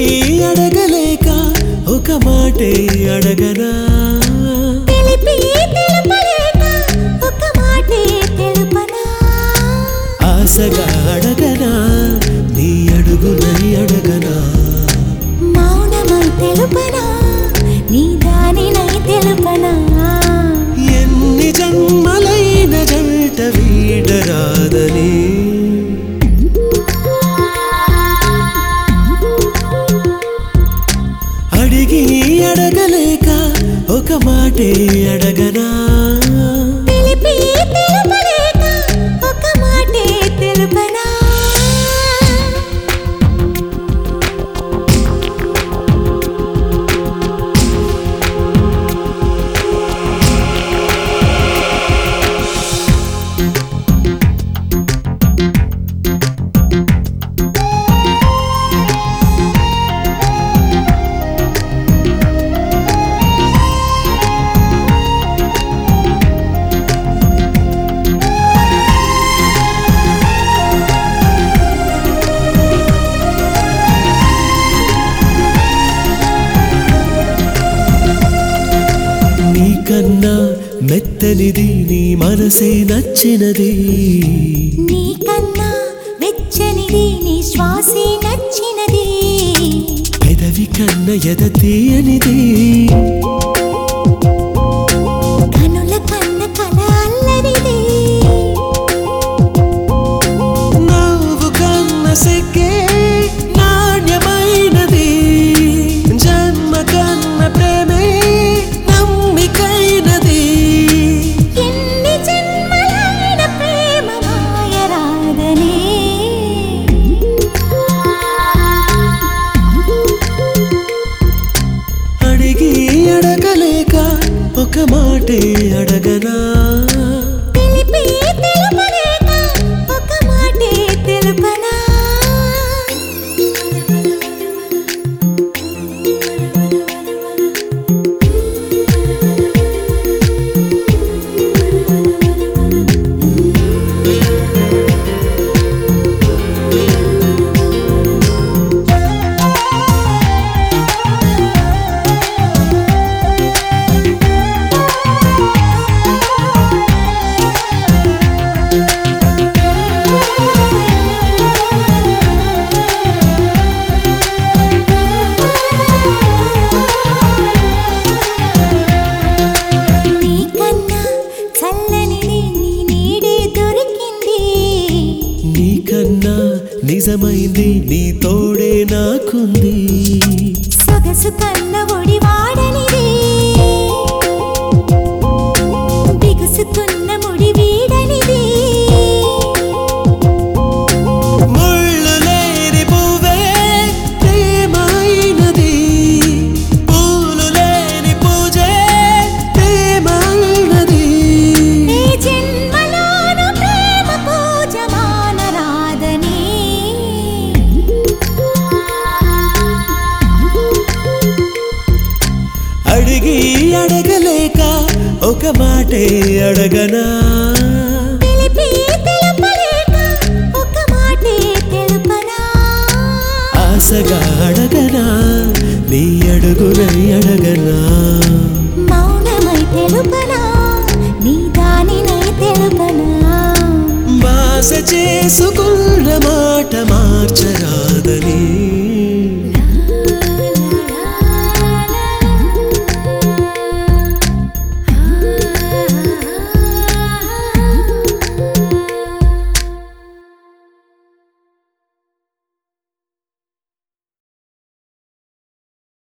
అడగలేక ఒక మాటే అడగనా తెలిపి తెలుపలేక ఒక మాటే తెలుపనా ఆశగా అడగనా నీ అడుగునై అడగనా మౌనమై తెలుపనా నీ దానినై తెలుపనా ఎన్ని జన్మలైన జంట వీడరాదని అడిగి అడగలేక ఒక మాటే అడగనా తెలిపి తెలుపలేక ఒక మాటే తెలుపనా నీకన్నా మెత్తనిది నీ మనసే నచ్చినది నీకన్నా వెచ్చనిది నీ శ్వాసే నచ్చినది పెదవి కన్న ఎద తీయనిది కనుల కన్న కల అల్లరిది నవ్వు కన్న సిగ్గే నాణ్యమైనది జన్మ కన్న ప్రేమే నమ్మికైనది ఎన్ని జన్మలైన ప్రేమ మాయరాదని అడిగి అడగలేక ఒక మాటే అడగనా తెలిపి తెలుపలేక ఒక మాటే తెలుపనా నీకన్నా చల్లనిది నీ నీడే దొరికింది నీకన్నా నిజమైంది నీ తోడే నాకుంది సొగసు కన్న ఒడి వాడనిది బిగుసుకున్న ముడి వీడనిది ముళ్ళు లేని పువ్వే ప్రేమైనది పూలు లేని పూజే ప్రేమైనది ఈ జన్మలోను ప్రేమ పూజ మానరాదని అడిగి అడగలేక ఒక మాటే అడగనా తెలిపి తెలుపలేక ఒక మాటే తెలుపనా ఆశగా అడగనా నీ అడుగునై అడగనా మౌనమై తెలుపనా నీ దానినై తెలుపనా బాస చేసుకున్న మాట మార్చరా